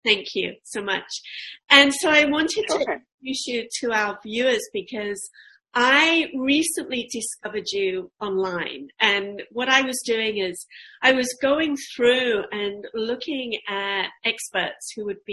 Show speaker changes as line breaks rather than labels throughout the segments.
Thank you so much. And so I wanted to
Sure.
introduce you to our viewers because I recently discovered you online. And what I was doing is I was going through and looking at experts who would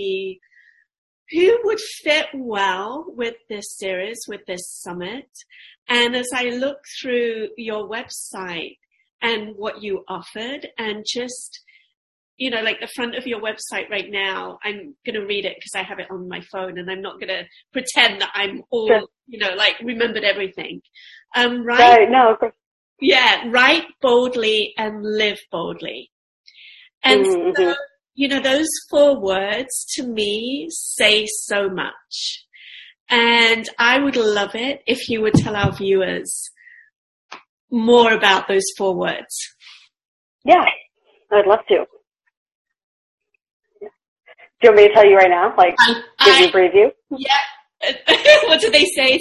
fit well with this series, with this summit. And as I look through your website and what you offered and just, like the front of your website right now, I'm going to read it because I have it on my phone and I'm not going to pretend that I'm all,
Sure.
Remembered everything.
Right. No, of course.
Yeah, write boldly and live boldly. And so, those 4 words to me say so much. And I would love it if you would tell our viewers more about those 4 words.
Yeah, I'd love to. Do you want me to tell you right now? Give you a preview?
Yeah. What do they say?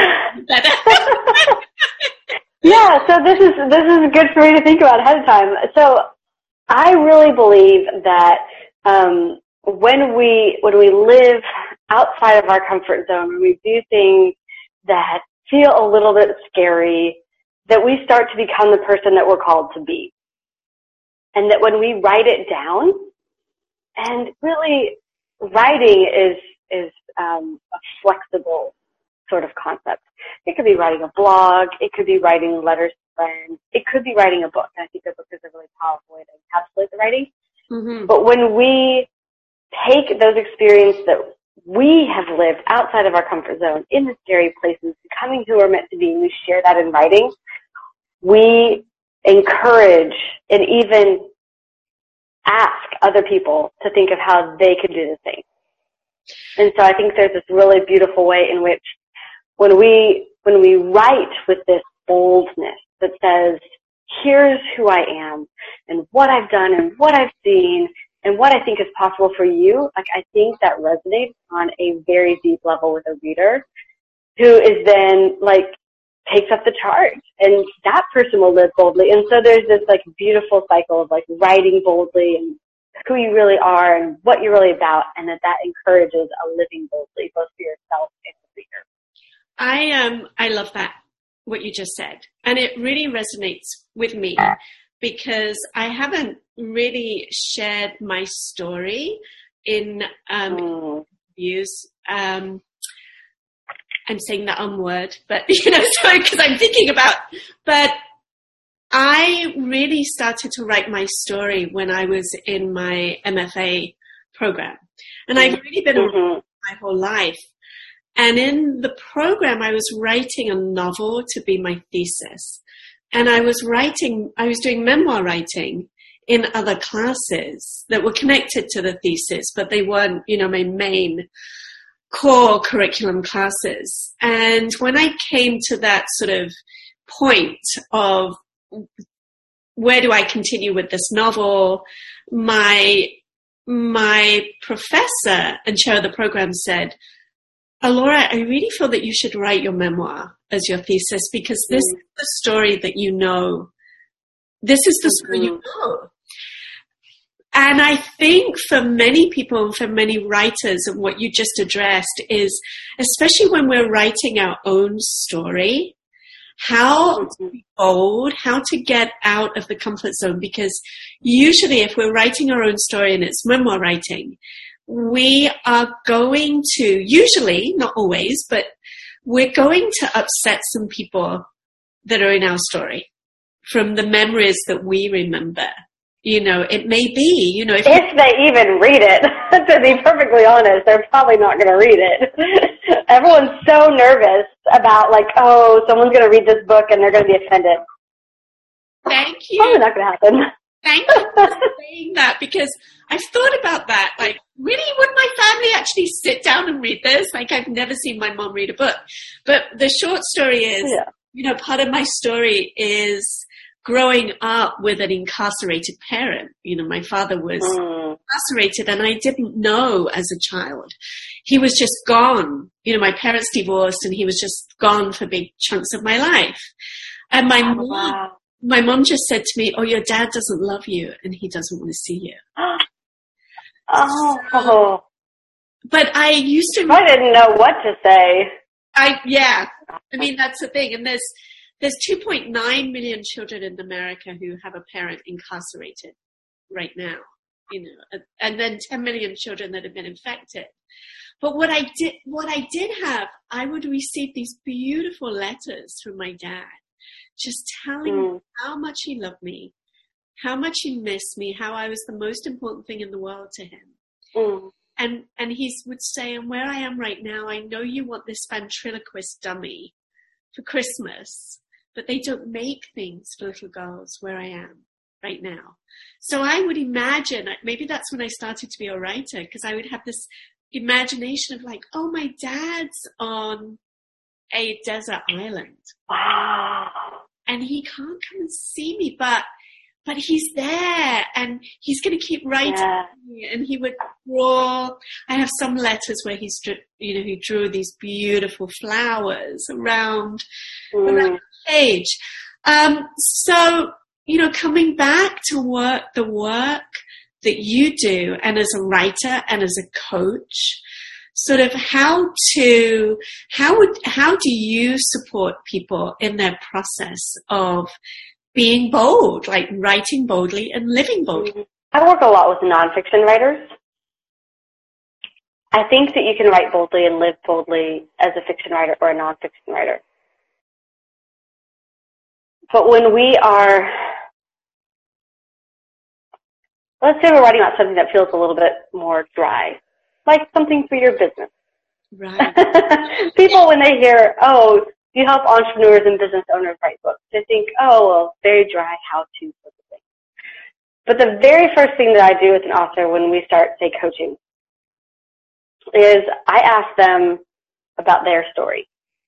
Yeah, so this is good for me to think about ahead of time. So I really believe that when we live outside of our comfort zone, when we do things that feel a little bit scary, that we start to become the person that we're called to be. And that when we write it down, and really writing is a flexible sort of concept. It could be writing a blog, it could be writing letters to friends, it could be writing a book. And I think a book is a really powerful way to encapsulate the writing. Mm-hmm. But when we take those experiences that we have lived outside of our comfort zone, in the scary places, becoming who we're meant to be, and we share that in writing, we encourage and even ask other people to think of how they could do the same. And so I think there's this really beautiful way in which when we write with this boldness that says, here's who I am and what I've done and what I've seen and what I think is possible for you, I think that resonates on a very deep level with a reader who is then takes up the charge, and that person will live boldly. And so there's this beautiful cycle of writing boldly and who you really are and what you're really about, and that encourages a living boldly both for yourself and the reader.
I love that, what you just said. And it really resonates with me because I haven't really shared my story in interviews. I'm saying that word, but sorry, because I'm thinking about, but I really started to write my story when I was in my MFA program. And I've really been around my whole life. And in the program, I was writing a novel to be my thesis. And I was doing memoir writing in other classes that were connected to the thesis, but they weren't, my main core curriculum classes. And when I came to that sort of point of where do I continue with this novel, my professor and chair of the program said, Laura, I really feel that you should write your memoir as your thesis because this is the story that you know. This is the story you know. And I think for many people, for many writers, and what you just addressed is, especially when we're writing our own story, how to be bold, how to get out of the comfort zone. Because usually if we're writing our own story and it's memoir writing, we are going to, usually, not always, but we're going to upset some people that are in our story from the memories that we remember. It may be, if
they even read it, to be perfectly honest, they're probably not going to read it. Everyone's so nervous about someone's going to read this book and they're going to be offended.
Thank you.
Probably not going to happen.
Thank you for saying that because I've thought about that. Really, would my family actually sit down and read this? I've never seen my mom read a book. But the short story is, part of my story is growing up with an incarcerated parent. My father was incarcerated and I didn't know as a child. He was just gone. My parents divorced and he was just gone for big chunks of my life. And my mom just said to me, oh, your dad doesn't love you and he doesn't want to see you.
Oh.
But I used to...
I didn't know what to say.
Yeah. I mean, that's the thing. And there's 2.9 million children in America who have a parent incarcerated right now, and then 10 million children that have been infected. But what I did have, I would receive these beautiful letters from my dad, just telling me how much he loved me, how much he missed me, how I was the most important thing in the world to him. And he would say, and where I am right now, I know you want this ventriloquist dummy for Christmas, but they don't make things for little girls where I am right now. So I would imagine, maybe that's when I started to be a writer, because I would have this imagination of like, oh, my dad's on a desert island.
Wow.
And he can't come and see me, but he's there, and he's going to keep writing me, and he would draw. I have some letters where he drew these beautiful flowers around the page. So, coming back to the work that you do, and as a writer and as a coach, sort of how do you support people in their process of being bold, like writing boldly and living boldly?
I work a lot with nonfiction writers. I think that you can write boldly and live boldly as a fiction writer or a nonfiction writer. But when we are, let's say we're writing about something that feels a little bit more dry, like something for your business.
Right.
People, when they hear, oh, you help entrepreneurs and business owners write books, they think, oh, well, very dry, how-to sort of thing. But the very first thing that I do with an author when we start, say, coaching, is I ask them about their story.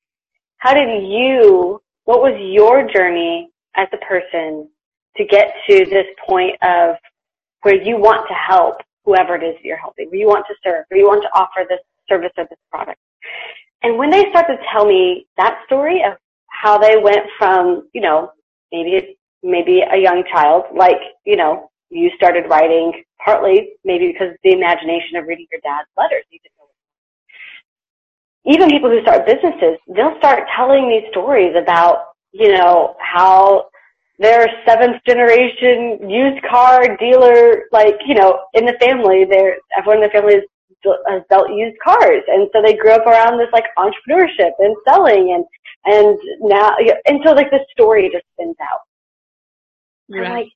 What was your journey as a person to get to this point of where you want to help whoever it is that you're helping, where you want to serve, where you want to offer this service or this product? And when they start to tell me that story of how they went from, maybe a young child, like, you started writing partly maybe because of the imagination of reading your dad's letters. Even people who start businesses, they'll start telling me stories about, how their seventh generation used car dealer, in the family, everyone in the family has built used cars, and so they grew up around this like entrepreneurship and selling, and now, and so like the story just spins out. Right. I'm like,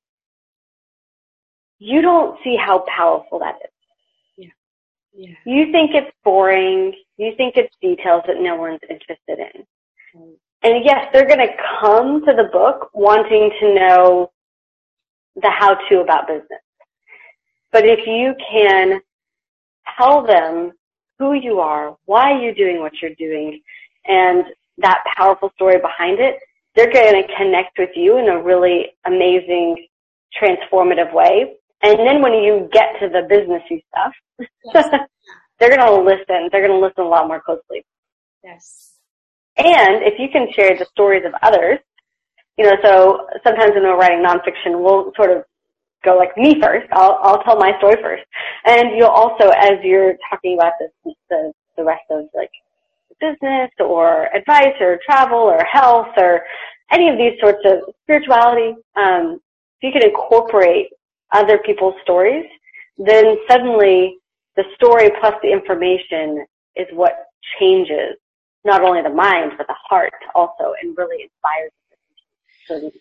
you don't see how powerful that is.
Yeah.
You think it's boring. You think it's details that no one's interested in. And yes, they're going to come to the book wanting to know the how-to about business. But if you can tell them who you are, why you're doing what you're doing, and that powerful story behind it, they're going to connect with you in a really amazing, transformative way. And then when you get to the businessy stuff, yes. They're going to listen. They're going to listen a lot more closely.
Yes.
And if you can share the stories of others, so sometimes when we're writing nonfiction, we'll sort of go like me first. I'll tell my story first. And you'll also, as you're talking about this, the rest of like business or advice or travel or health or any of these sorts of spirituality, if you can incorporate other people's stories, then suddenly the story plus the information is what changes not only the mind but the heart also, and really inspires them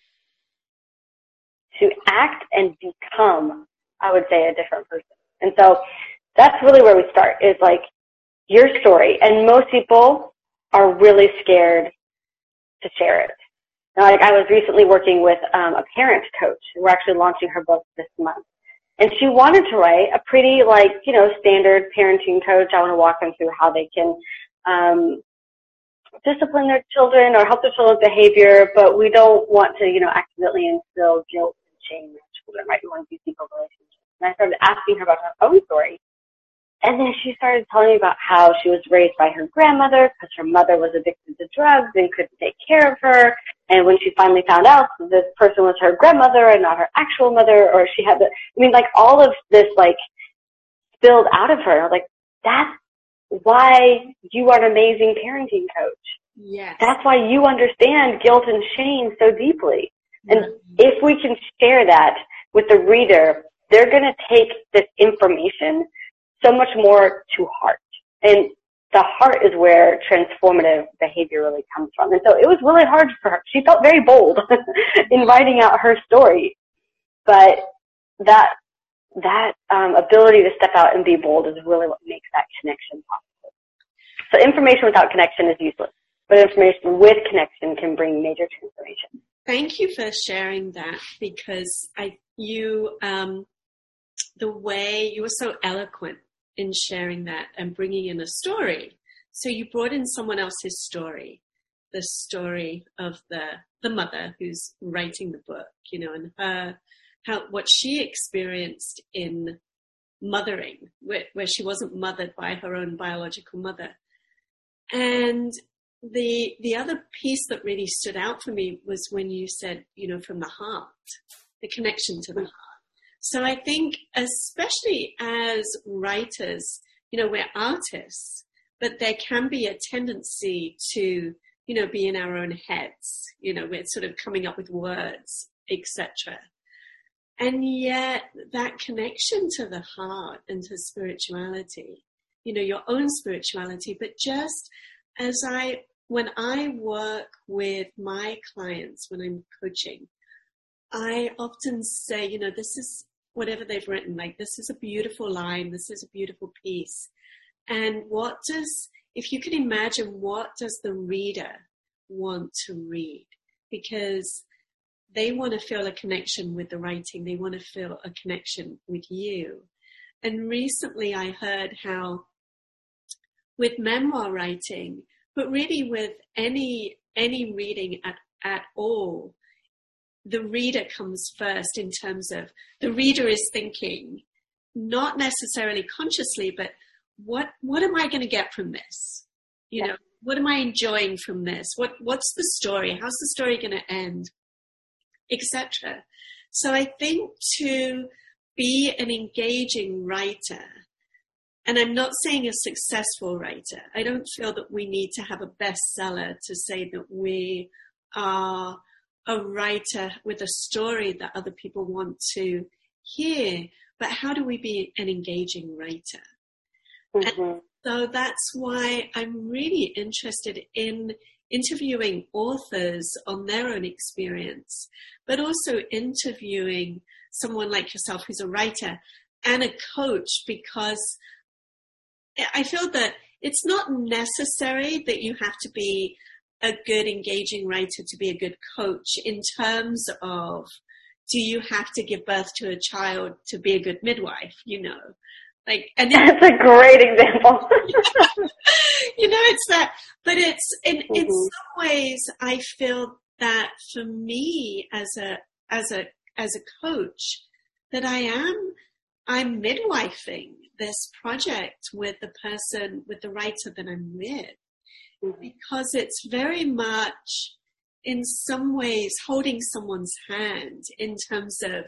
to act and become, I would say, a different person. And so that's really where we start, is like your story. And most people are really scared to share it. Now, like I was recently working with a parent coach. We're actually launching her book this month. And she wanted to write a pretty, standard parenting coach. I want to walk them through how they can discipline their children or help their children's behavior, but we don't want to, accidentally instill guilt and shame in their children, right? We want to be people relationships. And I started asking her about her own story. And then she started telling me about how she was raised by her grandmother because her mother was addicted to drugs and couldn't take care of her. And when she finally found out this person was her grandmother and not her actual mother, or she had all of this, spilled out of her. And I was like, that's why you are an amazing parenting coach.
Yes.
That's why you understand guilt and shame so deeply. And if we can share that with the reader, they're going to take this information so much more to heart. And the heart is where transformative behavior really comes from. And so it was really hard for her. She felt very bold in writing out her story. But that ability to step out and be bold is really what makes that connection possible. So information without connection is useless, but information with connection can bring major transformation.
Thank you for sharing that, because the way you were so eloquent in sharing that and bringing in a story. So you brought in someone else's story, the story of the mother who's writing the book, and what she experienced in mothering, where she wasn't mothered by her own biological mother. And the other piece that really stood out for me was when you said, from the heart, the connection to the heart. So I think, especially as writers, we're artists, but there can be a tendency to, be in our own heads. We're sort of coming up with words, etc. And yet that connection to the heart and to spirituality, your own spirituality, but just when I work with my clients, when I'm coaching, I often say, this is whatever they've written, like, this is a beautiful line, this is a beautiful piece. And if you can imagine, what does the reader want to read? Because they want to feel a connection with the writing. They want to feel a connection with you. And recently I heard how with memoir writing, but really with any reading at all, the reader comes first, in terms of the reader is thinking, not necessarily consciously, but what am I going to get from this? What am I enjoying from this? What's the story? How's the story going to end? Etc. So I think to be an engaging writer, and I'm not saying a successful writer, I don't feel that we need to have a bestseller to say that we are a writer with a story that other people want to hear, but how do we be an engaging writer? Mm-hmm. And so that's why I'm really interested in interviewing authors on their own experience, but also interviewing someone like yourself who's a writer and a coach, because I feel that it's not necessary that you have to be a good engaging writer to be a good coach, in terms of, do you have to give birth to a child to be a good midwife, and
that's a great example.
It's that, but it's in some ways I feel that for me as a coach, that I'm midwifing this project with the writer that I'm with, because it's very much in some ways holding someone's hand, in terms of,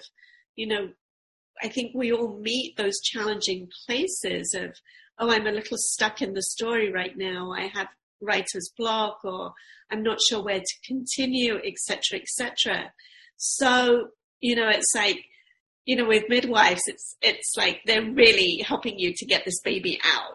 I think we all meet those challenging places of, I'm a little stuck in the story right now. I have writer's block, or I'm not sure where to continue, etc., etc. So, it's like, with midwives, it's like they're really helping you to get this baby out.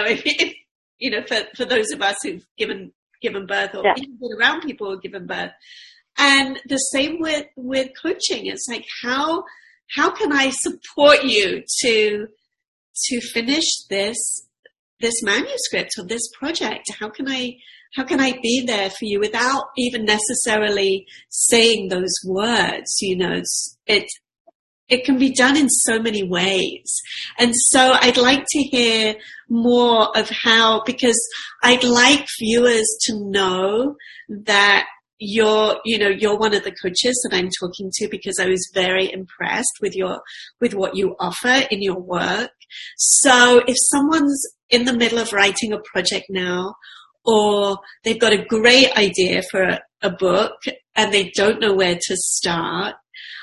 For those of us who've given birth, or even been around people who've given birth. And the same with coaching. It's like, how can I support you to finish this manuscript or this project? How can I be there for you without even necessarily saying those words? It can be done in so many ways. And so I'd like to hear more of how, because I'd like viewers to know that you're one of the coaches that I'm talking to, because I was very impressed with what you offer in your work. So if someone's in the middle of writing a project now, or they've got a great idea for a book and they don't know where to start,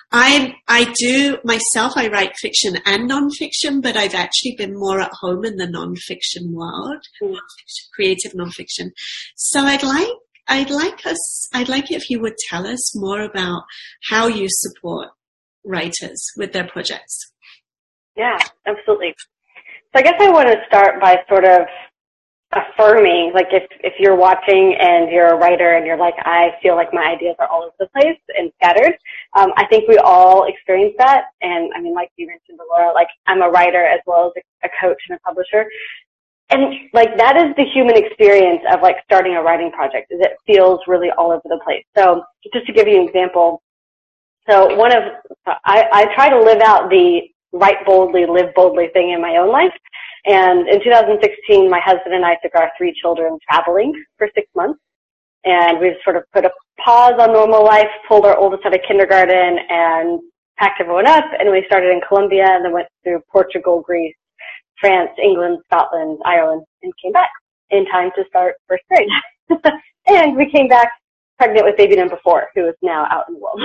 I do myself. I write fiction and nonfiction, but I've actually been more at home in the nonfiction world, creative nonfiction. So I'd like it if you would tell us more about how you support writers with their projects.
Yeah, absolutely. So I guess I want to start by sort of affirming, like if you're watching and you're a writer and you're like, I feel like my ideas are all over the place and scattered. I think we all experience that. And I mean, like you mentioned, Laura, like I'm a writer as well as a coach and a publisher. And like that is the human experience of like starting a writing project, is it feels really all over the place. So just to give you an example, so I try to live out the write boldly, live boldly thing in my own life. And in 2016, my husband and I took our 3 children traveling for 6 months. And we've sort of put a pause on normal life, pulled our oldest out of kindergarten and packed everyone up. And we started in Colombia and then went through Portugal, Greece, France, England, Scotland, Ireland, and came back in time to start first grade. And we came back pregnant with baby number 4, who is now out in the world.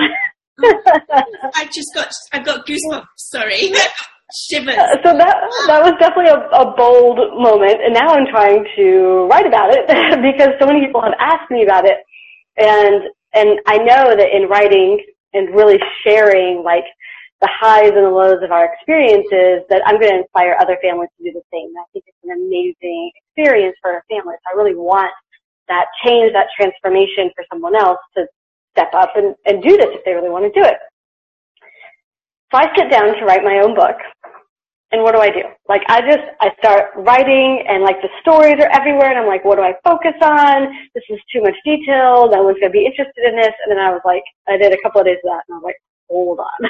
I've got goosebumps, sorry. Shivers.
So that was definitely a bold moment, and now I'm trying to write about it because so many people have asked me about it, and I know that in writing and really sharing like the highs and the lows of our experiences, that I'm going to inspire other families to do the same. I think it's an amazing experience for our families. I really want that change, that transformation for someone else to step up and do this if they really want to do it. So I sit down to write my own book, and what do? Like I start writing, and like the stories are everywhere, and I'm like, what do I focus on? This is too much detail, no one's going to be interested in this. And then I was like, I did a couple of days of that, and I was like, hold on.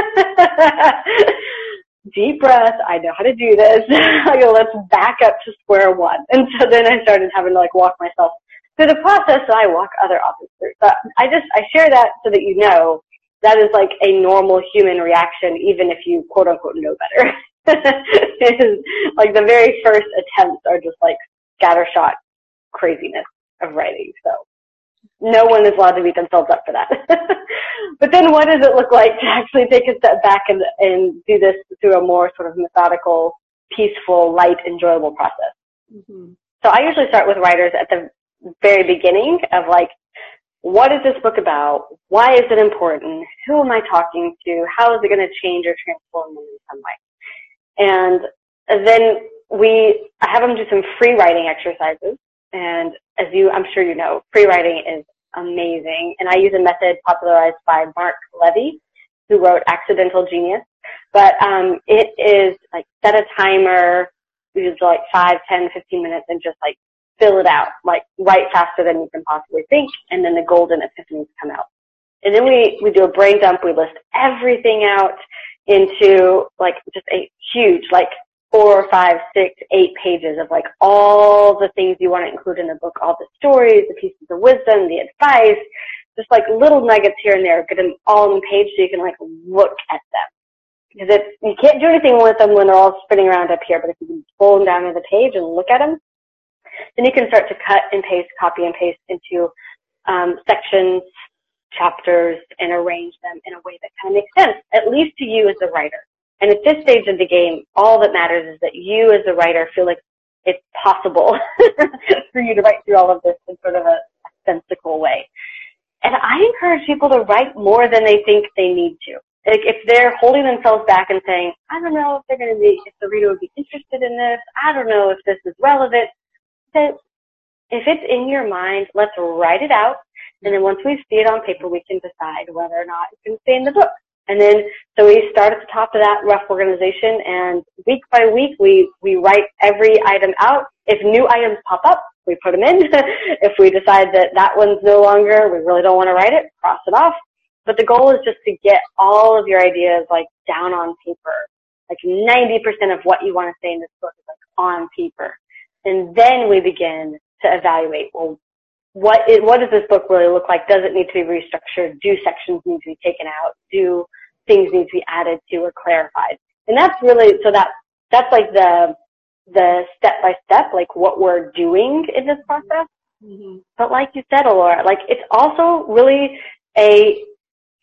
Deep breath, I know how to do this. Let's back up to square one. And so then I started having to like walk myself through the process that I walk other authors through. So I share that so that you know that is like a normal human reaction, even if you quote unquote know better. Like the very first attempts are just like scattershot craziness of writing. So no one is allowed to beat themselves up for that. But then what does it look like to actually take a step back and do this through a more sort of methodical, peaceful, light, enjoyable process? Mm-hmm. So I usually start with writers at the very beginning of like, what is this book about? Why is it important? Who am I talking to? How is it going to change or transform me in some way? And then I have them do some free writing exercises. And as I'm sure you know, free writing is amazing. And I use a method popularized by Mark Levy, who wrote Accidental Genius. But it is like set a timer, use like 5, 10, 15 minutes, and just like fill it out, like write faster than you can possibly think, and then the golden epiphanies come out. And then we do a brain dump. We list everything out into like just a huge, like 4, 5, 6, 8 pages of like all the things you want to include in the book, all the stories, the pieces of wisdom, the advice, just like little nuggets here and there, get them all on the page so you can like look at them. Because you can't do anything with them when they're all spinning around up here, but if you can pull them down to the page and look at them, then you can start to cut and paste, copy and paste into sections, chapters, and arrange them in a way that kind of makes sense, at least to you as the writer. And at this stage of the game, all that matters is that you as the writer feel like it's possible for you to write through all of this in sort of a sensical way. And I encourage people to write more than they think they need to. Like if they're holding themselves back and saying, I don't know if the reader would be interested in this, I don't know if this is relevant, then if it's in your mind, let's write it out. And then once we see it on paper, we can decide whether or not it can stay in the book. And then, so we start at the top of that rough organization, and week by week, we write every item out. If new items pop up, we put them in. If we decide that one's no longer, we really don't want to write it, cross it off. But the goal is just to get all of your ideas like down on paper. Like 90% of what you want to say in this book is like on paper. And then we begin to evaluate, well, what does this book really look like? Does it need to be restructured? Do sections need to be taken out? Do things need to be added to or clarified? And that's really, so that's like the step by step, like what we're doing in this process. Mm-hmm. But like you said, Alora, like it's also really a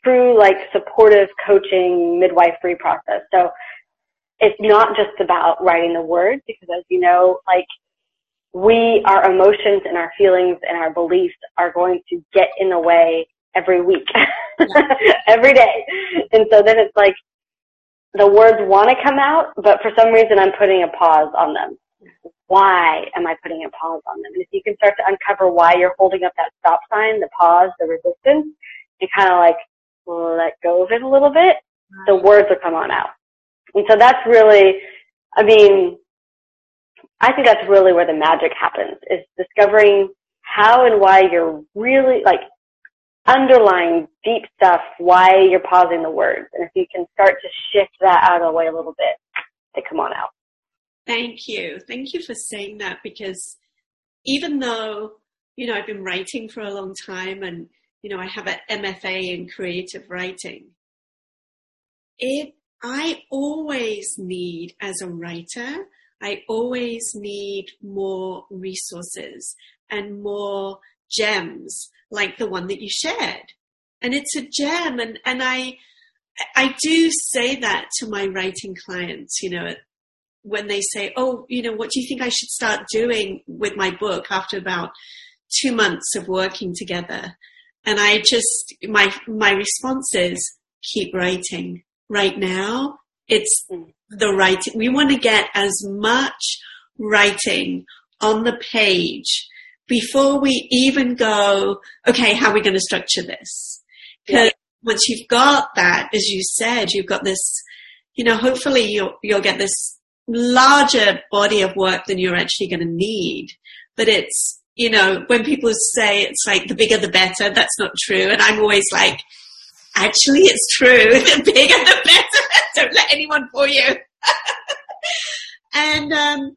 true, like, supportive coaching midwifery process. So it's not just about writing the words, because as you know, like, our emotions and our feelings and our beliefs are going to get in the way every week, every day. And so then it's like the words want to come out, but for some reason I'm putting a pause on them. Why am I putting a pause on them? And if you can start to uncover why you're holding up that stop sign, the pause, the resistance, and kind of like let go of it a little bit, the words will come on out. And so that's really, I mean, I think that's really where the magic happens, is discovering how and why you're really, like, underlying deep stuff, why you're pausing the words. And if you can start to shift that out of the way a little bit, they come on out.
Thank you. Thank you for saying that, because even though, I've been writing for a long time and, I have an MFA in creative writing, I always need, as a writer, I always need more resources and more gems like the one that you shared. And it's a gem. And I do say that to my writing clients, when they say, oh, what do you think I should start doing with my book after about 2 months of working together? And my response is, keep writing. Right now, it's the writing. We want to get as much writing on the page before we even go, okay, how are we going to structure this? Because once you've got that, as you said, you've got this, hopefully you'll get this larger body of work than you're actually going to need. But it's, when people say it's like the bigger the better, that's not true. And I'm always like, actually, it's true. The bigger the better. Don't let anyone fool you. And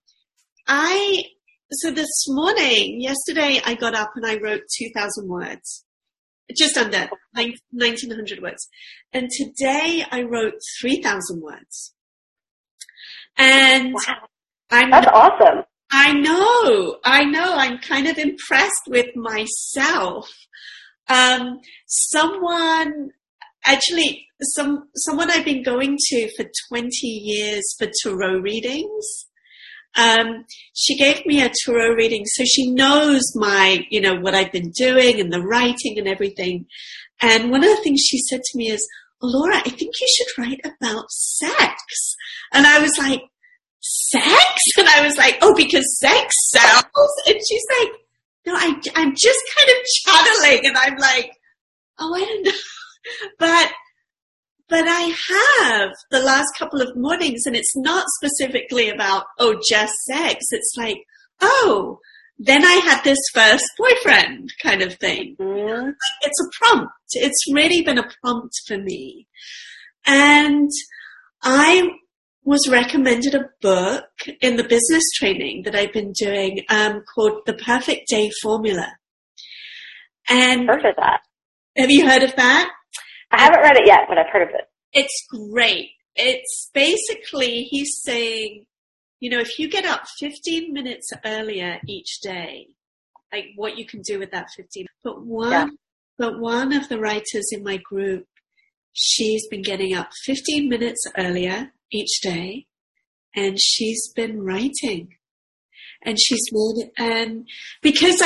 so this morning, yesterday, I got up and I wrote 2,000 words, just under 1,900 words. And today I wrote 3,000 words. And
wow. That's awesome.
I know. I'm kind of impressed with myself. Someone I've been going to for 20 years for tarot readings. She gave me a tarot reading, so she knows my, what I've been doing and the writing and everything. And one of the things she said to me is, oh, Laura, I think you should write about sex. And I was like, sex? And I was like, oh, because sex sells? And she's like, no, I'm just kind of channeling. And I'm like, oh, I don't know. But I have the last couple of mornings, and it's not specifically about, oh, just sex. It's like, oh, then I had this first boyfriend kind of thing. Mm-hmm. It's a prompt. It's really been a prompt for me. And I was recommended a book in the business training that I've been doing called The Perfect Day Formula. And
I've heard of that.
Have you heard of that?
I haven't read it yet, but I've heard of it.
It's great. It's basically, he's saying, if you get up 15 minutes earlier each day, like what you can do with that 15. But one of the writers in my group, she's been getting up 15 minutes earlier each day, and she's been writing. And she's made it, and because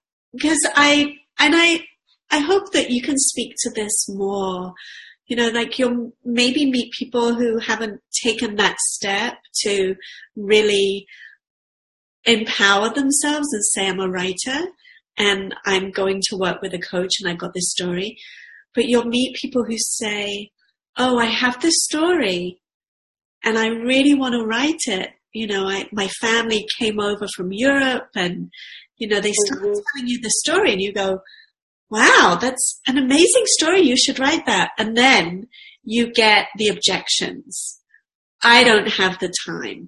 I hope that you can speak to this more. Like you'll maybe meet people who haven't taken that step to really empower themselves and say, I'm a writer and I'm going to work with a coach and I've got this story. But you'll meet people who say, oh, I have this story and I really want to write it. My family came over from Europe and, they start telling you the story and you go, wow, that's an amazing story. You should write that. And then you get the objections. I don't have the time.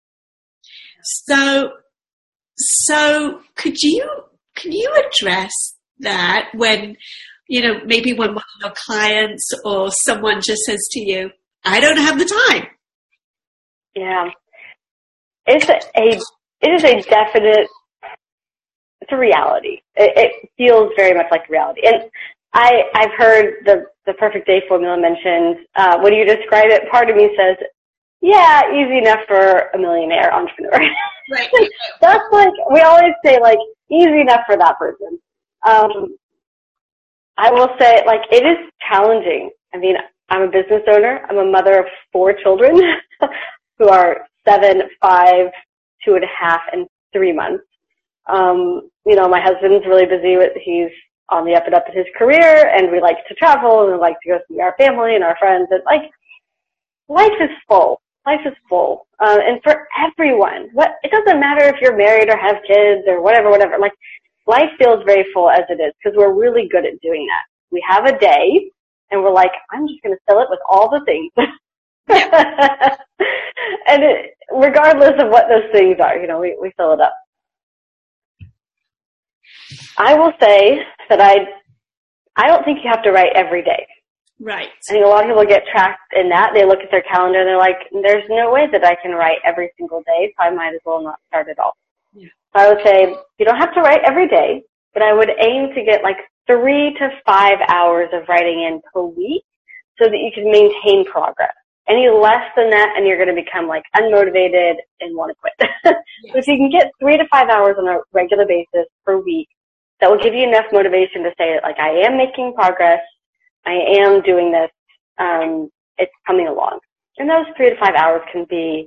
So can you address that when, maybe when one of your clients or someone just says to you, I don't have the time.
Yeah. It is a definite, it's a reality. It feels very much like reality. And I've heard the perfect day formula mentioned, when you describe it, part of me says, yeah, easy enough for a millionaire entrepreneur.
Right.
That's like, we always say like, easy enough for that person. I will say, like, it is challenging. I mean, I'm a business owner. I'm a mother of 4 children who are 7, 5, 2.5, and 3 months. You know, my husband's really busy he's on the up and up in his career, and we like to travel, and we like to go see our family and our friends. And like, life is full. Life is full. And for everyone, it doesn't matter if you're married or have kids or whatever. Like, life feels very full as it is because we're really good at doing that. We have a day, and we're like, I'm just going to fill it with all the things. And regardless of what those things are, you know, we fill it up. I will say that I don't think you have to write every day.
Right.
I think a lot of people get trapped in that. They look at their calendar and they're like, there's no way that I can write every single day, so I might as well not start at all. Yeah. So I would say you don't have to write every day, but I would aim to get like 3 to 5 hours of writing in per week so that you can maintain progress. Any less than that and you're going to become like unmotivated and want to quit. Yes. So if you can get 3 to 5 hours on a regular basis per week, that will give you enough motivation to say like, I am making progress. I am doing this. It's coming along. And those 3 to 5 hours can be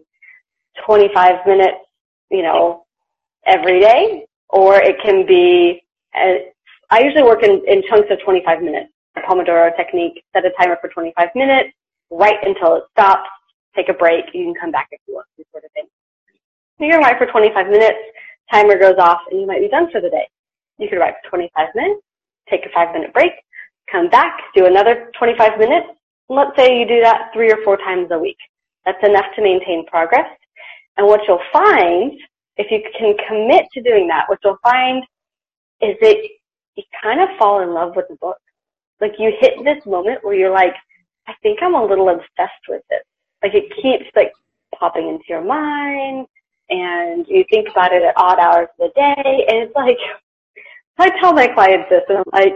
25 minutes, you know, every day, or it can be, I usually work in chunks of 25 minutes. The Pomodoro technique, set a timer for 25 minutes, write until it stops, take a break, you can come back if you want to, sort of thing. You can write for 25 minutes, timer goes off, and you might be done for the day. You could write for 25 minutes, take a 5-minute break, come back, do another 25 minutes. Let's say you do that 3 or 4 times a week. That's enough to maintain progress. And what you'll find, if you can commit to doing that, what you'll find is that you kind of fall in love with the book. Like, you hit this moment where you're like, I think I'm a little obsessed with this. Like, it keeps like popping into your mind, and you think about it at odd hours of the day, and it's like, I tell my clients this, and I'm like,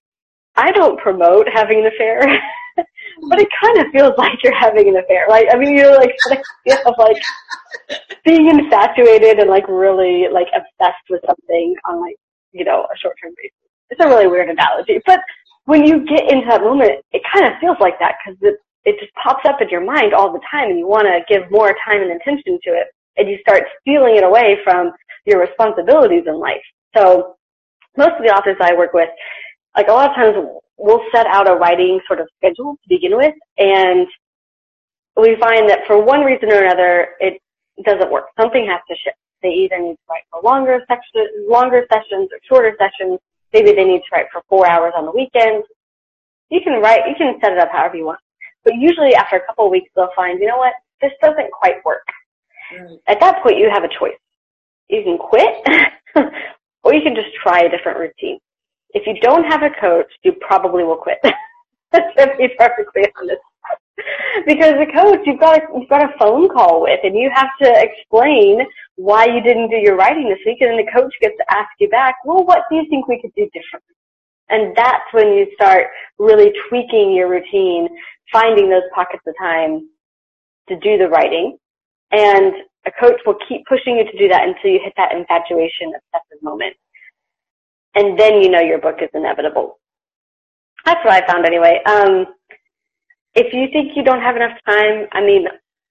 I don't promote having an affair, but it kind of feels like you're having an affair. Like, I mean, you're like, you know, like being infatuated and like really like obsessed with something on like, you know, a short-term basis. It's a really weird analogy, but when you get into that moment, it kind of feels like that because it just pops up in your mind all the time, and you want to give more time and attention to it, and you start stealing it away from your responsibilities in life. So most of the authors I work with, like, a lot of times we'll set out a writing sort of schedule to begin with, and we find that for one reason or another, it doesn't work. Something has to shift. They either need to write for longer sessions or shorter sessions. Maybe they need to write for 4 hours on the weekends. You can set it up however you want. But usually after a couple of weeks, they'll find, you know what, this doesn't quite work. Right. At that point, you have a choice. You can quit, or you can just try a different routine. If you don't have a coach, you probably will quit. To be perfectly honest. Because the coach you've got a phone call with, and you have to explain why you didn't do your writing this week, and then the coach gets to ask you back, well, what do you think we could do differently? And that's when you start really tweaking your routine, finding those pockets of time to do the writing. And a coach will keep pushing you to do that until you hit that infatuation, obsessive moment. And then you know your book is inevitable. That's what I found anyway. If you think you don't have enough time, I mean,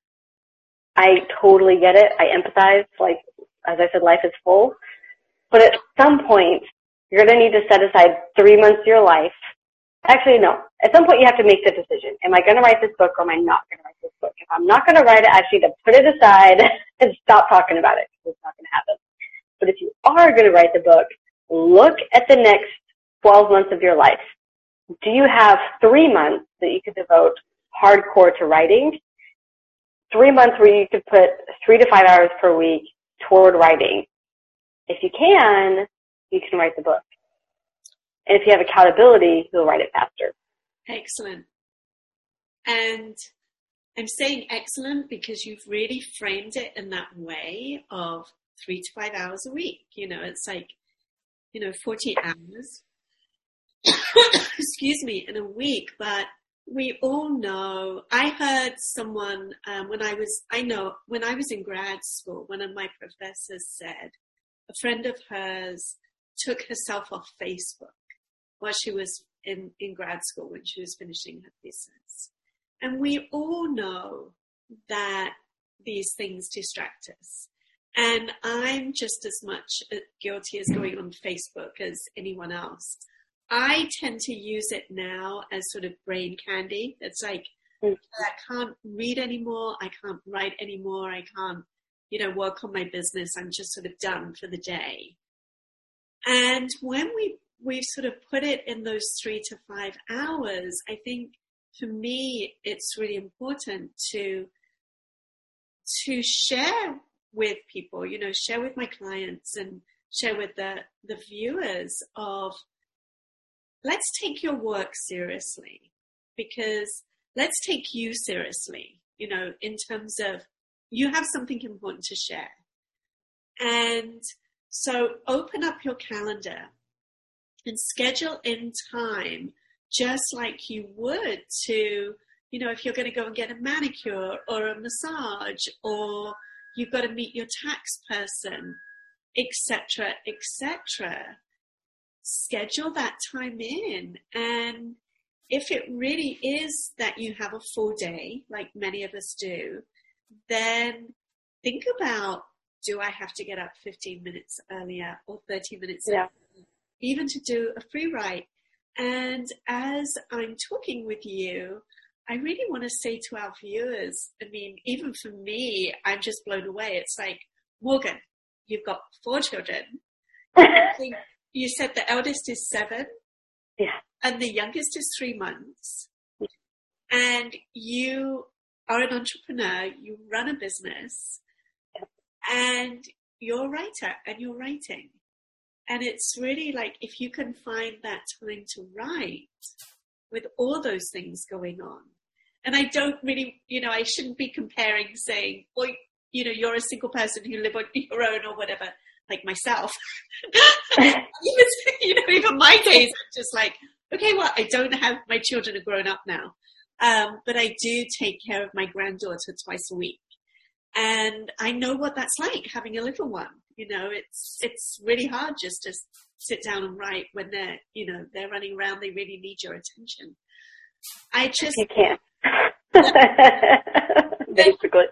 I totally get it. I empathize. Like, as I said, life is full. But at some point, you're going to need to set aside 3 months of your life. Actually, no. At some point, you have to make the decision. Am I going to write this book, or am I not going to write this book? If I'm not going to write it, I actually need to put it aside and stop talking about it, because it's not going to happen. But if you are going to write the book, look at the next 12 months of your life. Do you have 3 months that you could devote hardcore to writing? 3 months where you could put 3 to 5 hours per week toward writing. If you can write the book. And if you have accountability, you'll write it faster.
Excellent. And I'm saying excellent because you've really framed it in that way of 3 to 5 hours a week. You know, it's like, 40 hours. excuse me, in a week. But we all know, I heard someone, when I was in grad school, one of my professors said a friend of hers took herself off Facebook while she was in grad school when she was finishing her thesis. And we all know that these things distract us. And I'm just as much guilty as going on Facebook as anyone else. I tend to use it now as sort of brain candy. It's like, I can't read anymore. I can't write anymore. I can't, work on my business. I'm just sort of done for the day. And when we sort of put it in those 3 to 5 hours, I think for me, it's really important to share with people, share with my clients and share with the viewers of, let's take your work seriously, because let's take you seriously, in terms of you have something important to share. And so open up your calendar and schedule in time, just like you would to, if you're going to go and get a manicure or a massage, or you've got to meet your tax person, etc., etc. Schedule that time in. And if it really is that you have a full day, like many of us do, then think about, do I have to get up 15 minutes earlier or 30 minutes earlier, even to do a free write? And as I'm talking with you, I really want to say to our viewers, I mean, even for me, I'm just blown away. It's like, Morgan, you've got 4 children. I think you said the eldest is 7.
Yeah. And
the youngest is 3 months. Yeah. And you are an entrepreneur, you run a business, and you're a writer and you're writing. And it's really like, if you can find that time to write with all those things going on. And I don't really, I shouldn't be comparing, saying, well, you're a single person who live on your own or whatever, like myself. Even my days, I'm just like, okay, well, I don't have, my children are grown up now. But I do take care of my granddaughter twice a week. And I know what that's like, having a little one. It's really hard just to sit down and write when they're running around. They really need your attention.
You can't. Basically.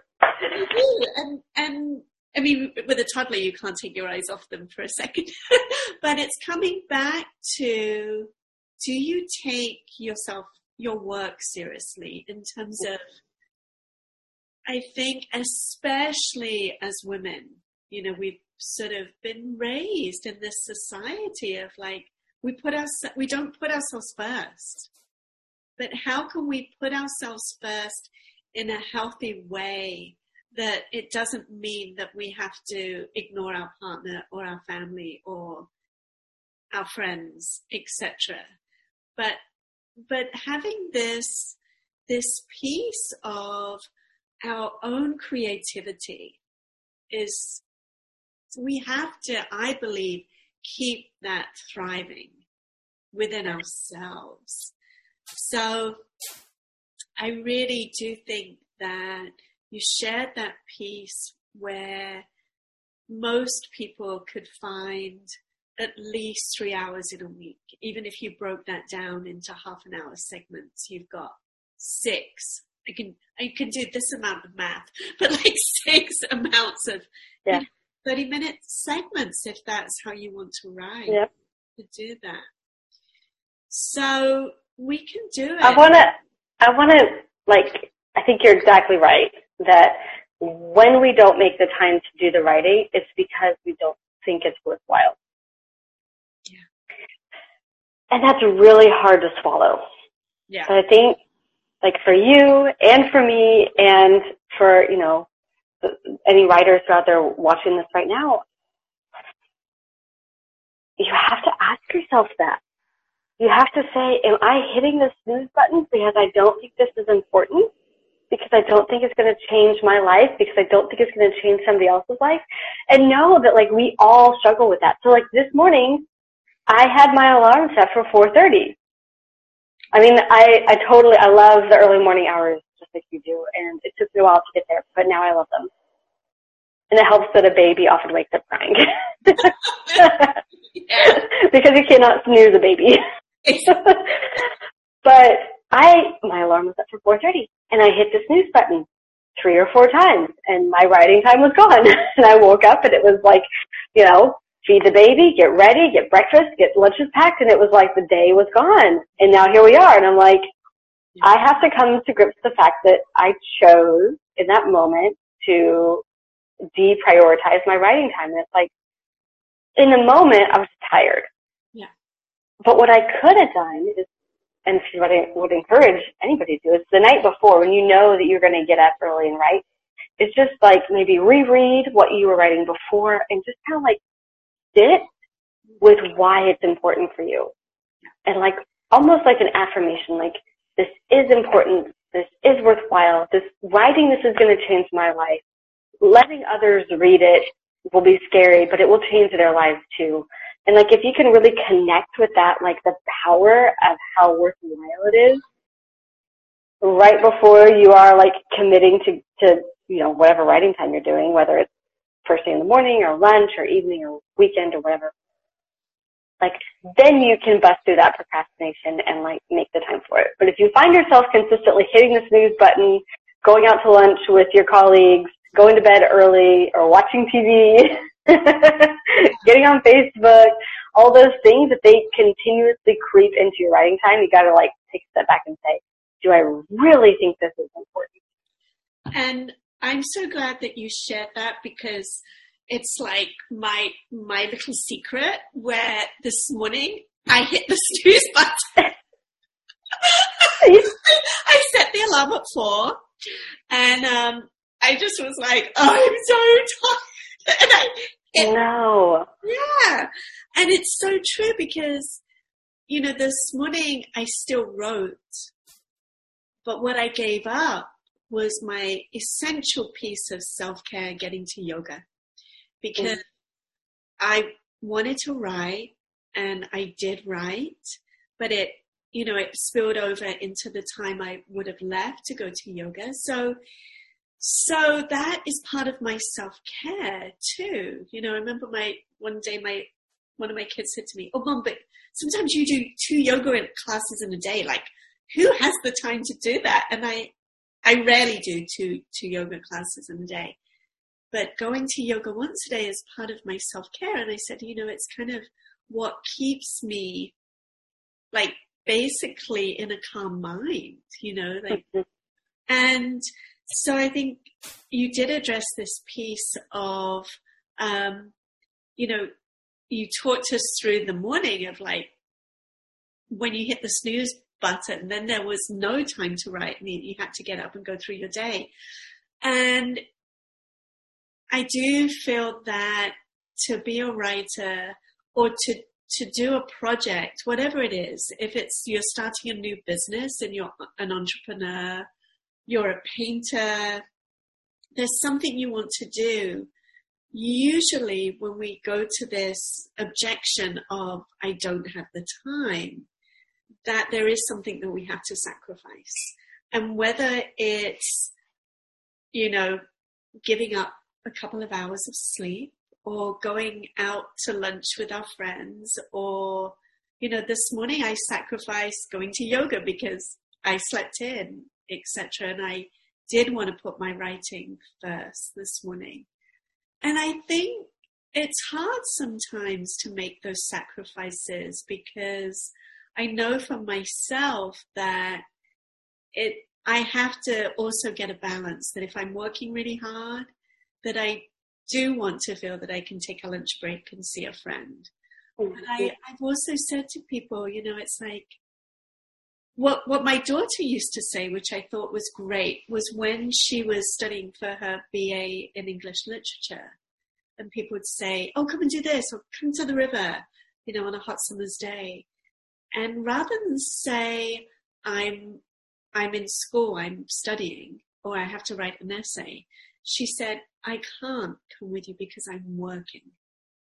And I mean, with a toddler, you can't take your eyes off them for a second. But it's coming back to, do you take your work seriously in terms of, I think, especially as women, we've sort of been raised in this society of like, we don't put ourselves first. But how can we put ourselves first in a healthy way that it doesn't mean that we have to ignore our partner or our family or our friends, etc. But having this piece of our own creativity is, we have to, I believe, keep that thriving within ourselves. So I really do think that you shared that piece where most people could find at least 3 hours in a week. Even if you broke that down into half-an-hour segments, you've got 6. I can do this amount of math, but like 6 amounts of 30-minute segments, if that's how you want to write.
Yep.
To do that. So we can do it.
I want to, I think you're exactly right, that when we don't make the time to do the writing, it's because we don't think it's worthwhile.
Yeah.
And that's really hard to swallow.
Yeah.
But I think, like, for you and for me and for, any writers out there watching this right now, you have to ask yourself that. You have to say, am I hitting the snooze button because I don't think this is important? Because I don't think it's going to change my life? Because I don't think it's going to change somebody else's life? And know that, like, we all struggle with that. So, like, this morning, I had my alarm set for 4:30. I mean, I love the early morning hours just like you do, and it took me a while to get there, but now I love them. And it helps that a baby often wakes up crying. Because you cannot snooze a baby. But my alarm was set for 4:30, and I hit the snooze button 3 or 4 times, and my writing time was gone. And I woke up, and it was like, feed the baby, get ready, get breakfast, get lunches packed, and it was like the day was gone. And now here we are, and I'm like, I have to come to grips with the fact that I chose in that moment to deprioritize my writing time. And it's like, in the moment, I was tired.
Yeah.
But what I could have done is, and this is what I would encourage anybody to do, is the night before, when you know that you're going to get up early and write, it's just like maybe reread what you were writing before and just kind of like sit with why it's important for you. And like, almost like an affirmation, like, this is important, this is worthwhile, this writing, this is going to change my life. Letting others read it will be scary, but it will change their lives too. And like, if you can really connect with that, like the power of how worthwhile it is, right before you are like committing to whatever writing time you're doing, whether it's first thing in the morning or lunch or evening or weekend or whatever, like, then you can bust through that procrastination and like make the time for it. But if you find yourself consistently hitting the snooze button, going out to lunch with your colleagues, going to bed early, or watching TV, getting on Facebook, all those things, that they continuously creep into your writing time, you got to like take a step back and say, do I really think this is important?
And I'm so glad that you shared that, because it's like my little secret, where this morning I hit the snooze button. I set the alarm at 4, and I just was like, oh, I'm so tired. And yeah. And it's so true, because, this morning I still wrote, but what I gave up was my essential piece of self-care, getting to yoga, because I wanted to write, and I did write, but it spilled over into the time I would have left to go to yoga. So that is part of my self-care too. I remember one day one of my kids said to me, "Oh, Mom, but sometimes you do 2 yoga classes in a day. Like, who has the time to do that?" And I rarely do two yoga classes in a day. But going to yoga once a day is part of my self-care. And I said, it's kind of what keeps me, like, basically in a calm mind, and so I think you did address this piece of, you talked us through the morning of like, when you hit the snooze button, then there was no time to write, and you had to get up and go through your day. And I do feel that to be a writer, or to do a project, whatever it is, if it's you're starting a new business and you're an entrepreneur, you're a painter, there's something you want to do. Usually when we go to this objection of, I don't have the time, that there is something that we have to sacrifice. And whether it's, giving up a couple of hours of sleep, or going out to lunch with our friends, or, this morning I sacrificed going to yoga because I slept in, etc. And I did want to put my writing first this morning. And I think it's hard sometimes to make those sacrifices, because I know for myself that I have to also get a balance, that if I'm working really hard, that I do want to feel that I can take a lunch break and see a friend. But I've also said to people, it's like, what my daughter used to say, which I thought was great, was when she was studying for her BA in English literature, and people would say, oh, come and do this, or come to the river, on a hot summer's day. And rather than say, I'm in school, I'm studying, or I have to write an essay, she said, I can't come with you because I'm working.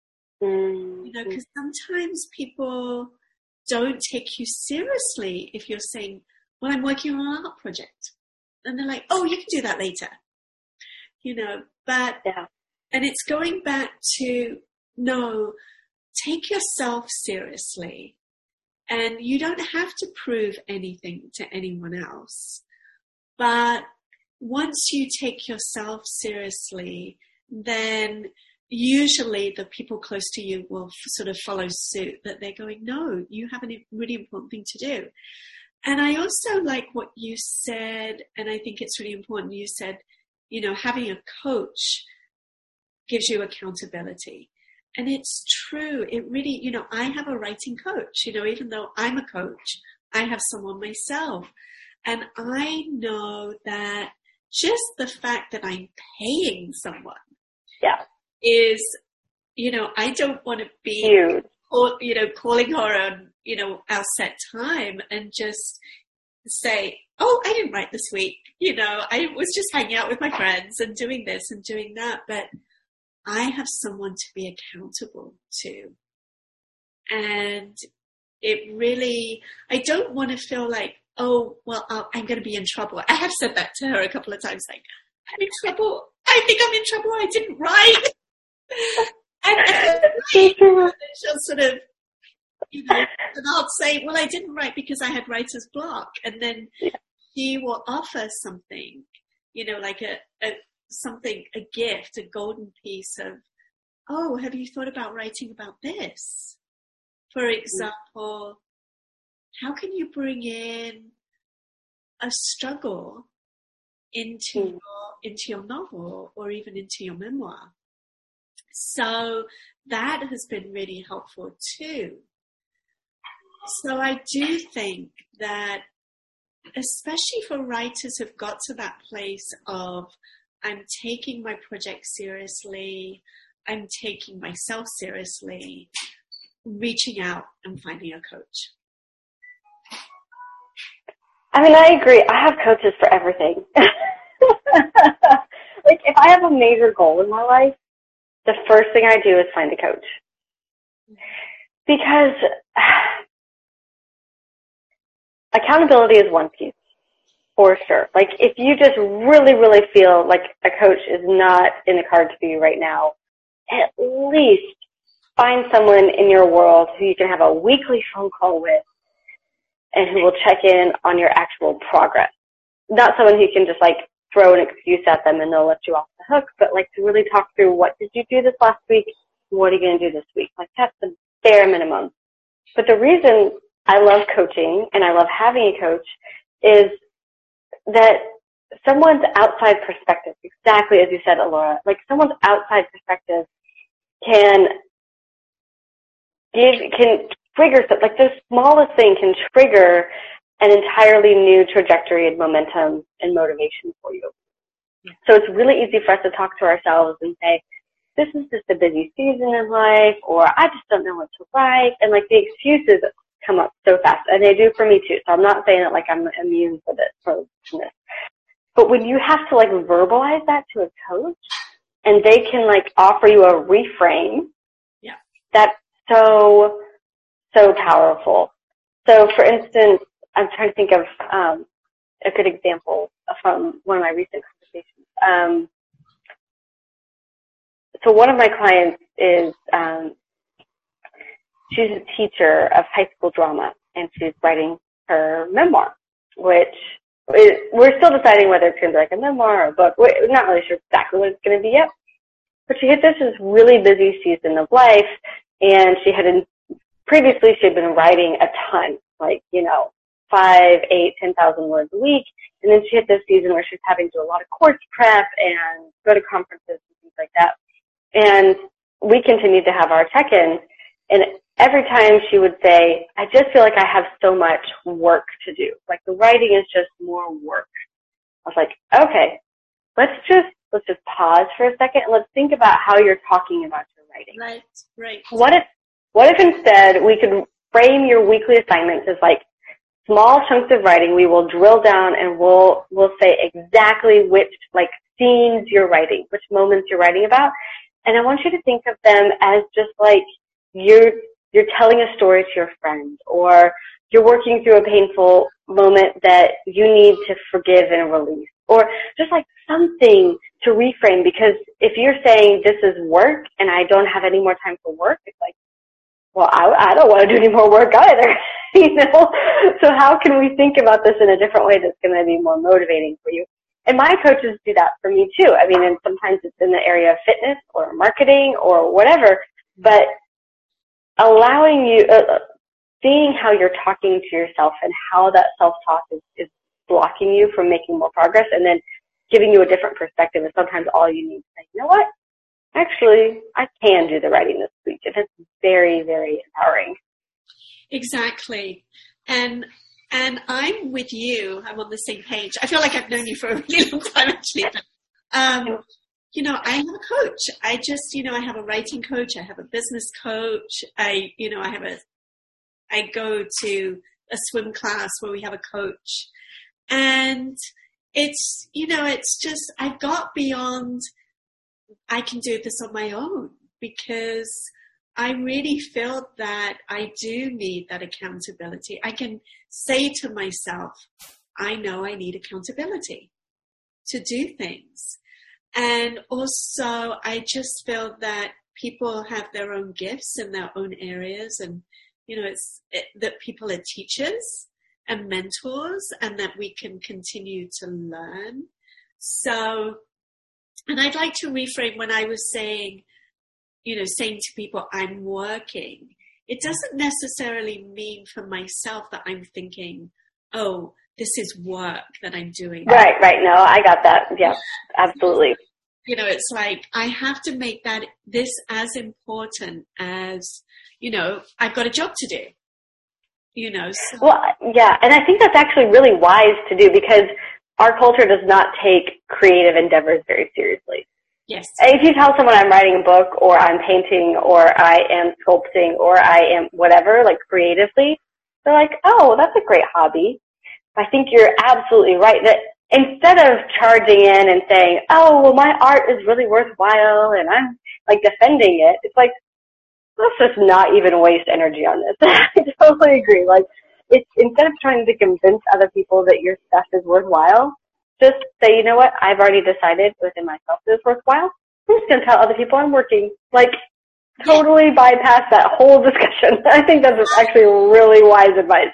Mm-hmm.
You know, because sometimes people don't take you seriously if you're saying, well, I'm working on an art project. And they're like, oh, you can do that later. You know, but, and it's going back to, no, take yourself seriously. And you don't have to prove anything to anyone else. But once you take yourself seriously, then usually the people close to you will sort of follow suit, that they're going, no, you have a really important thing to do. And I also like what you said, and I think it's really important. You said, you know, having a coach gives you accountability. And it's true. It really, you know, I have a writing coach, you know, even though I'm a coach, I have someone myself. And I know that just the fact that I'm paying someone is, you know, I don't want to be,
huge.
You know, calling her on, you know, our set time and just say, oh, I didn't write this week. You know, I was just hanging out with my friends and doing this and doing that. But I have someone to be accountable to. And it really, I don't want to feel like, oh, well, I'm going to be in trouble. I have said that to her a couple of times, like, I'm in trouble. I think I'm in trouble. I didn't write. And she'll sort of, you know, and I'll say, well, I didn't write because I had writer's block. And then she will offer something, you know, like a gift, a golden piece of, oh, have you thought about writing about this? For example, how can you bring in a struggle into your novel or even into your memoir? So that has been really helpful too. So I do think that, especially for writers who've got to that place of, I'm taking my project seriously, I'm taking myself seriously, reaching out and finding a coach.
I mean, I agree. I have coaches for everything. Like, if I have a major goal in my life, the first thing I do is find a coach. Because accountability is one piece, for sure. Like, if you just really, really feel like a coach is not in the cards for you right now, at least find someone in your world who you can have a weekly phone call with and who will check in on your actual progress. Not someone who can just, like, throw an excuse at them and they'll let you off the hook, but, like, to really talk through, what did you do this last week? What are you going to do this week? Like, that's the bare minimum. But the reason I love coaching and I love having a coach is that someone's outside perspective, exactly as you said, Alora, like, someone's outside perspective can trigger, like, the smallest thing can trigger an entirely new trajectory and momentum and motivation for you. So it's really easy for us to talk to ourselves and say, this is just a busy season in life, or I just don't know what to write. And, like, the excuses come up so fast, and they do for me too. So I'm not saying that, like, I'm immune from this. But when you have to, like, verbalize that to a coach, and they can, like, offer you a reframe, that's so powerful. So, for instance, I'm trying to think of a good example from one of my recent conversations. So one of my clients is, she's a teacher of high school drama, and she's writing her memoir, which we're still deciding whether it's going to be like a memoir or a book. We're not really sure exactly what it's going to be yet. But she hit this really busy season of life, and previously she had been writing a ton, like, 5, 8, 10,000 words a week. And then she hit this season where she's having to do a lot of course prep and go to conferences and things like that. And we continued to have our check-ins. And every time she would say, I just feel like I have so much work to do. Like, the writing is just more work. I was like, okay, let's just pause for a second and let's think about how you're talking about your writing.
Right.
What if instead we could frame your weekly assignments as, like, small chunks of writing? We will drill down and we'll say exactly which, like, scenes you're writing, which moments you're writing about. And I want you to think of them as just like you're telling a story to your friend, or you're working through a painful moment that you need to forgive and release, or just like something to reframe. Because if you're saying this is work and I don't have any more time for work, it's like, well, I don't want to do any more work either. So how can we think about this in a different way that's going to be more motivating for you? And my coaches do that for me too. I mean, and sometimes it's in the area of fitness or marketing or whatever, but allowing you, seeing how you're talking to yourself and how that self-talk is blocking you from making more progress, and then giving you a different perspective is sometimes all you need to say, you know what? Actually, I can do the writing this week. And it's very, very empowering.
Exactly. And I'm with you. I'm on the same page. I feel like I've known you for a really long time, actually. But, I have a coach. I have a writing coach. I have a business coach. I go to a swim class where we have a coach. And it's just, I've got beyond, I can do this on my own, because I really feel that I do need that accountability. I can say to myself, I know I need accountability to do things. And also, I just feel that people have their own gifts in their own areas, and, that people are teachers and mentors, and that we can continue to learn. So, and I'd like to reframe when I was saying to people, I'm working. It doesn't necessarily mean for myself that I'm thinking, oh, this is work that I'm doing.
Right. No, I got that. Yeah, absolutely.
It's like, I have to make this as important as, I've got a job to do. So.
Well, yeah, and I think that's actually really wise to do, because our culture does not take creative endeavors very seriously.
Yes.
If you tell someone I'm writing a book, or I'm painting, or I am sculpting, or I am whatever, like creatively, they're like, oh, that's a great hobby. I think you're absolutely right that instead of charging in and saying, oh, well, my art is really worthwhile and I'm like defending it, it's like, let's just not even waste energy on this. I totally agree. Like, it's instead of trying to convince other people that your stuff is worthwhile, just say, you know what, I've already decided within myself that it's worthwhile. I'm just going to tell other people I'm working. Like, totally bypass that whole discussion. I think that's actually really wise advice.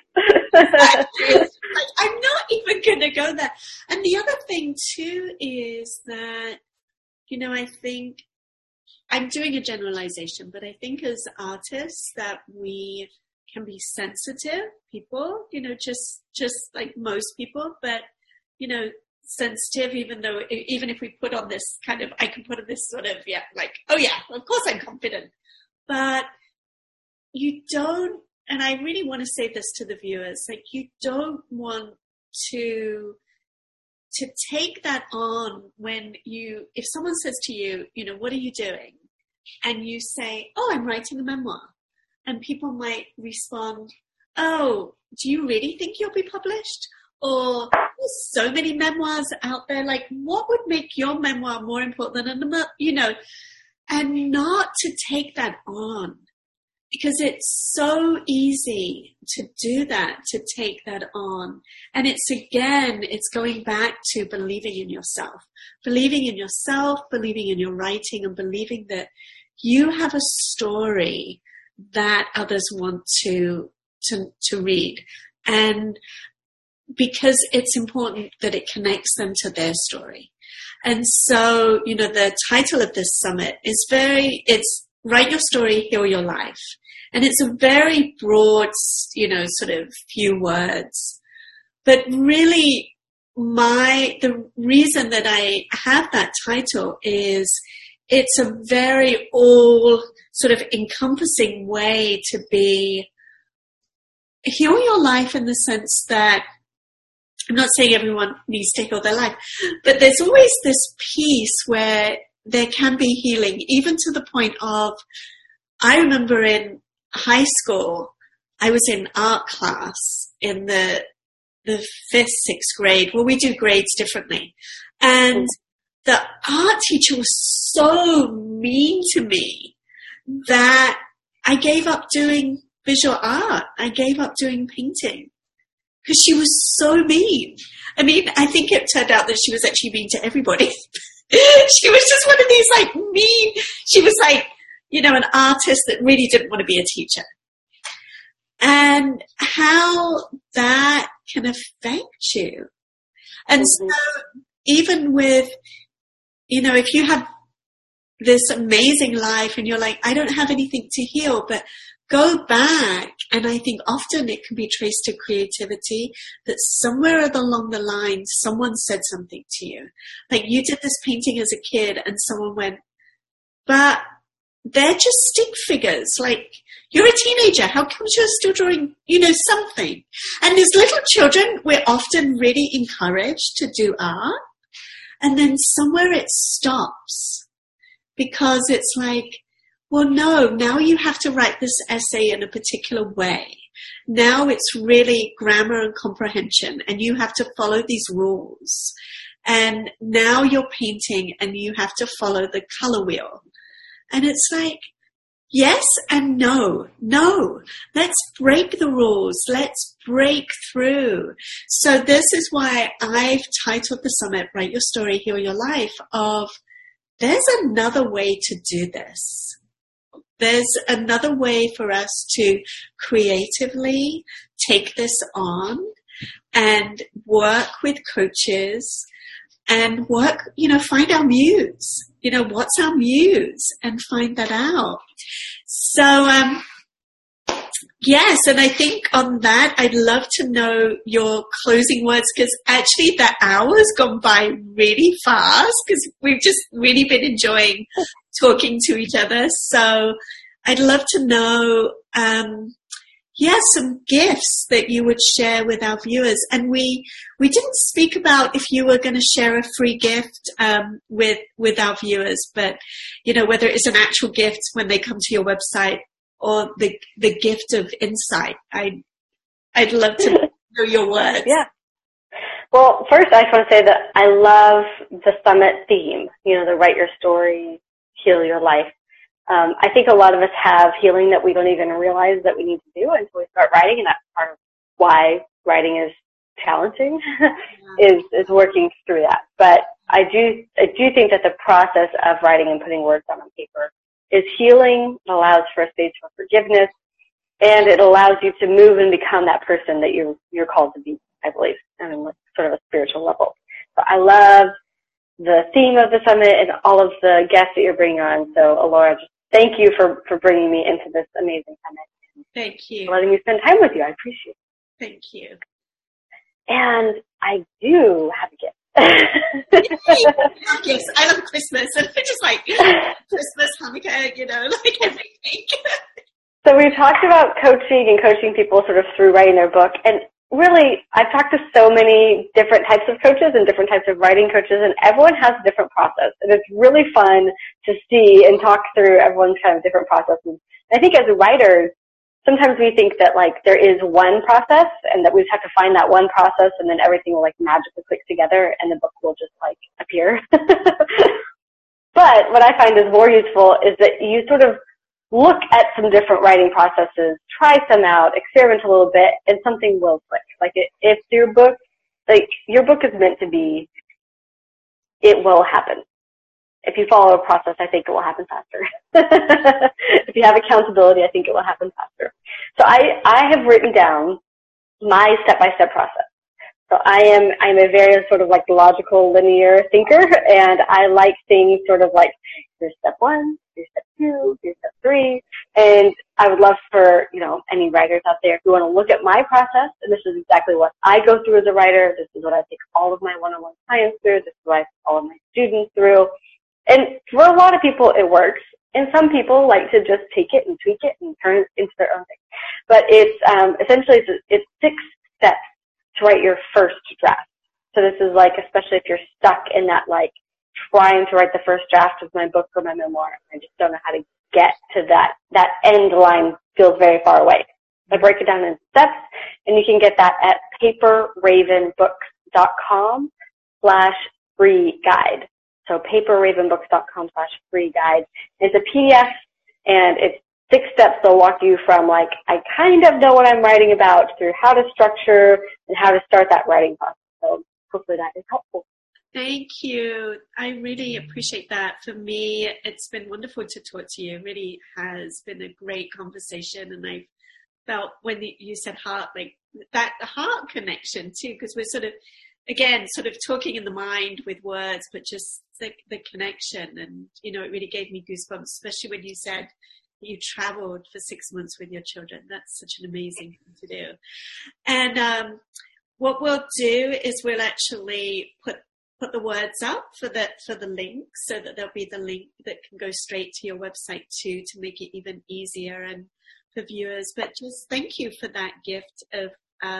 I'm not even going to go there. And the other thing, too, is that, I think, I'm doing a generalization, but I think as artists that we can be sensitive people, just like most people, but, sensitive, even if we put on this kind of, I can put on this sort of, oh yeah, of course I'm confident. But you don't, and I really want to say this to the viewers, like, you don't want to take that on when if someone says to you, what are you doing? And you say, oh, I'm writing a memoir. And people might respond, oh, do you really think you'll be published? Or there's so many memoirs out there. Like, what would make your memoir more important than and not to take that on, because it's so easy to do that, to take that on. And it's going back to believing in yourself, believing in your writing, and believing that you have a story that others want to read. And because it's important that it connects them to their story. And so, the title of this summit is it's Write Your Story, Heal Your Life. And it's a very broad, sort of few words. But really, the reason that I have that title is it's a very all sort of encompassing way to heal your life, in the sense that I'm not saying everyone needs to heal their life, but there's always this piece where there can be healing, even to the point of, I remember in high school, I was in art class in the 5th, 6th grade. Well, we do grades differently. And the art teacher was so mean to me that I gave up doing visual art. I gave up doing painting because she was so mean. I mean, I think it turned out that she was actually mean to everybody. She was just one of these like mean, she was like, you know, an artist that really didn't want to be a teacher. And how that can affect you. And so even with, you know, if you have this amazing life and you're like, I don't have anything to heal, but go back. And I think often it can be traced to creativity, that somewhere along the line, someone said something to you. Like you did this painting as a kid and someone went, but they're just stick figures. Like, you're a teenager. How come you're still drawing, you know, something? And as little children, we're often really encouraged to do art. And then somewhere it stops because it's like, well, no, now you have to write this essay in a particular way. Now it's really grammar and comprehension, and you have to follow these rules. And now you're painting and you have to follow the color wheel. And it's like, yes and no. No, let's break the rules. Let's break through. So this is why I've titled the summit, Write Your Story, Heal Your Life, of there's another way to do this. There's another way for us to creatively take this on and work with coaches and work, you know, find our muse. You know, what's our muse? And find that out. So, yes, and I think on that, I'd love to know your closing words, because actually that hour's gone by really fast because we've just really been enjoying talking to each other. So I'd love to know, some gifts that you would share with our viewers. And we didn't speak about if you were going to share a free gift with our viewers, but, you know, whether it's an actual gift when they come to your website or the gift of insight. I'd love to know your words.
Yeah. Well, first I just want to say that I love the summit theme, you know, the Write Your Story, Heal Your Life. I think a lot of us have healing that we don't even realize that we need to do until we start writing, and that's part of why writing is challenging, is working through that. But I do think that the process of writing and putting words down on paper is healing. It allows for a space for forgiveness, and it allows you to move and become that person that you're called to be, I believe, on sort of a spiritual level. So I love the theme of the summit and all of the guests that you're bringing on. So, Alora, just thank you for bringing me into this amazing summit.
Thank you.
Letting me spend time with you. I appreciate it.
Thank you.
And I do have a gift.
Yes, I love Christmas. And it's just like Christmas, Hanukkah, you know, like everything.
So we've talked about coaching and coaching people sort of through writing their book. And really, I've talked to so many different types of coaches and different types of writing coaches, and everyone has a different process. And it's really fun to see and talk through everyone's kind of different processes. And I think as writers, sometimes we think that like there is one process and that we just have to find that one process and then everything will like magically click together and the book will just like appear. But what I find is more useful is that you sort of look at some different writing processes, try some out, experiment a little bit, and something will click. Like if your book is meant to be, it will happen. If you follow a process, I think it will happen faster. If you have accountability, I think it will happen faster. So I have written down my step-by-step process. So I'm a very sort of like logical, linear thinker, and I like things sort of like, here's step one, here's step two, here's step three, and I would love for, you know, any writers out there, if you want to look at my process, and this is exactly what I go through as a writer, this is what I take all of my one-on-one clients through, this is what I take all of my students through, and for a lot of people it works, and some people like to just take it and tweak it and turn it into their own thing. But it's essentially it's 6 steps to write your first draft. So this is like, especially if you're stuck in that like trying to write the first draft of my book or my memoir, I just don't know how to get to that end line, feels very far away. I break it down in steps, and you can get that at paperravenbooks.com/free guide. So paperravenbooks.com/free guide. It's a PDF, and it's 6 steps they'll walk you from, like, I kind of know what I'm writing about, through how to structure and how to start that writing process. So hopefully that is helpful.
Thank you. I really appreciate that. For me, it's been wonderful to talk to you. It really has been a great conversation. And I felt when you said heart, like that heart connection too, because we're sort of, again, sort of talking in the mind with words, but just the connection. And, you know, it really gave me goosebumps, especially when you said you traveled for 6 months with your children. That's such an amazing thing to do. And what we'll do is we'll actually put the words up for the link, so that there'll be the link that can go straight to your website too, to make it even easier and for viewers. But just thank you for that gift of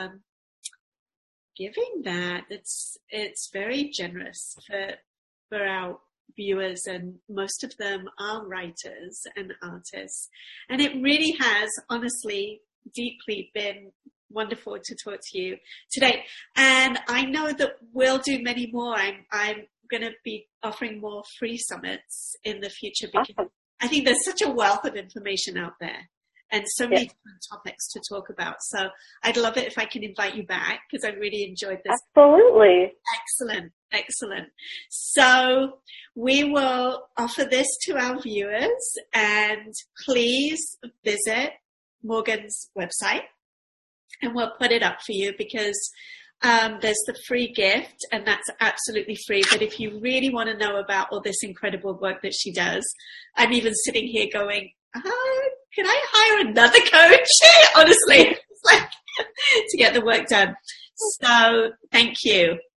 giving that. It's very generous for our viewers, and most of them are writers and artists. And it really has, honestly, deeply been wonderful to talk to you today. And I know that we'll do many more. I'm going to be offering more free summits in the future, because awesome. I think there's such a wealth of information out there and so many different topics to talk about. So I'd love it if I can invite you back, because I really enjoyed this.
Absolutely.
Excellent. So we will offer this to our viewers, and please visit Morgan's website, and we'll put it up for you, because there's the free gift, and that's absolutely free. But if you really want to know about all this incredible work that she does, I'm even sitting here going, can I hire another coach? Honestly, it's like to get the work done. So thank you.